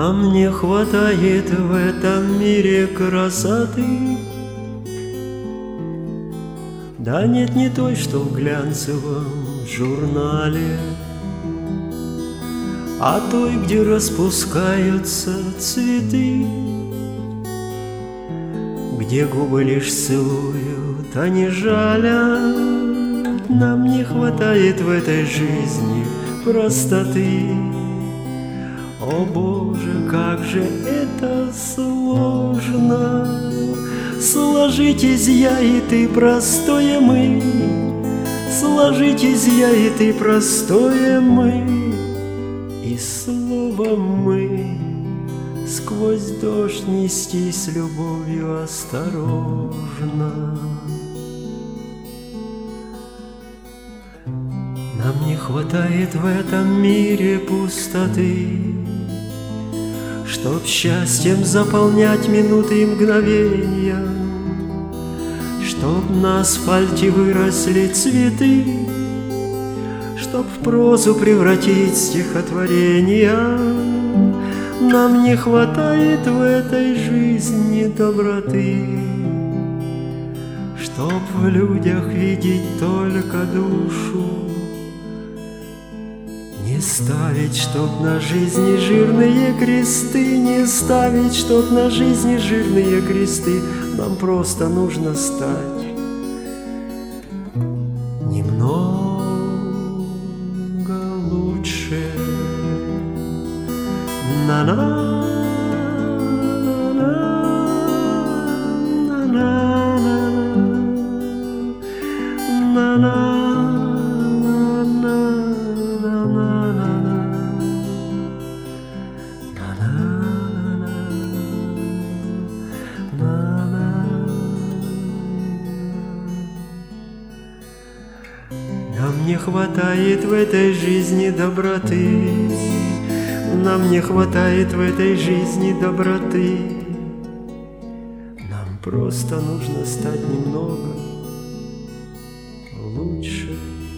Нам не хватает в этом мире красоты. Да нет, не той, что в глянцевом журнале, а той, где распускаются цветы, где губы лишь целуют, а не жалят. Нам не хватает в этой жизни простоты. О Боже, как же это сложно сложитесь я и ты, простое мы, сложитесь я и ты, простое мы, и словом мы сквозь дождь нестись любовью осторожно. Нам не хватает в этом мире пустоты, чтоб счастьем заполнять минуты и мгновения, чтоб на асфальте выросли цветы, чтоб в прозу превратить стихотворения. Нам не хватает в этой жизни доброты, чтоб в людях видеть только душу. Не ставить, чтоб на жизни жирные кресты, не ставить, чтоб на жизни жирные кресты. Нам просто нужно стать немного лучше. На-на. Нам не хватает в этой жизни доброты, нам не хватает в этой жизни доброты. Нам просто нужно стать немного лучше.